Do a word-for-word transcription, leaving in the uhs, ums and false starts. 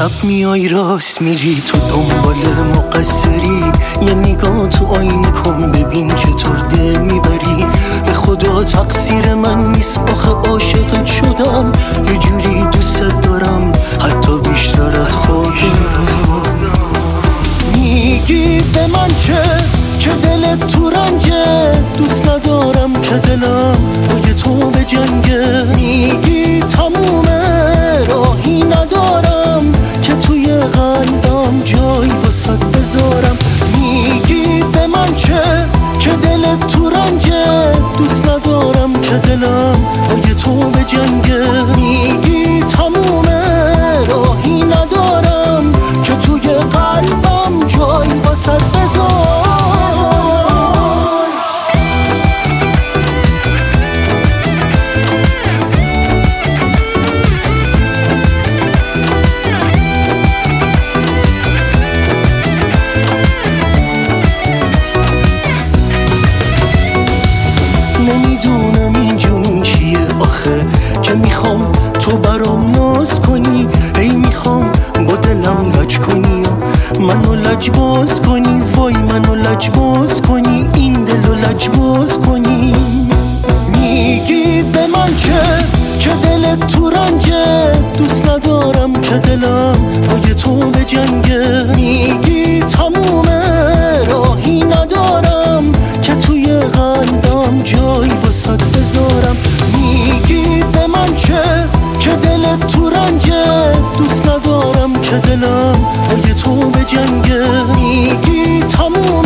چپ میای راست میری، تو دنبال مقصری. یه نگاه تو آینه کن ببین چطور دل میبری. به خدا تقصیر من نیست آخه عاشقت شدم. یه جوری دوست دارم حتی بیشتر از خودم. میگی به من چه که دلت تو رنجه، دوست ندارم که دلم با تو به جنگه. میگی تمومه راهی ندارم که توی قلبم جای واسط بذارم. میگی به من چه که دلت تو رنجه، دوست ندارم که دلم با تو به جنگه. میگی تمومه راهی ندارم که توی قلبم جای واسط بذارم. نمیدونم این جون چیه آخه که میخوام تو برام ناز کنی. هی میخوام با دلم لج کنی و منو لج باز کنی. وای منو لج باز کنی، این دلو لج باز کنی. میگی به من چه که دلت تو رنجه، دوست ندارم که دلم با تو به جنگه. میگی تمومه راهی ندارم که توی قلبم جای واسط بذارم. میگی به من چه که دلت تو رنجه، دوست ندارم که دلم با تو به جنگه. میگی تموم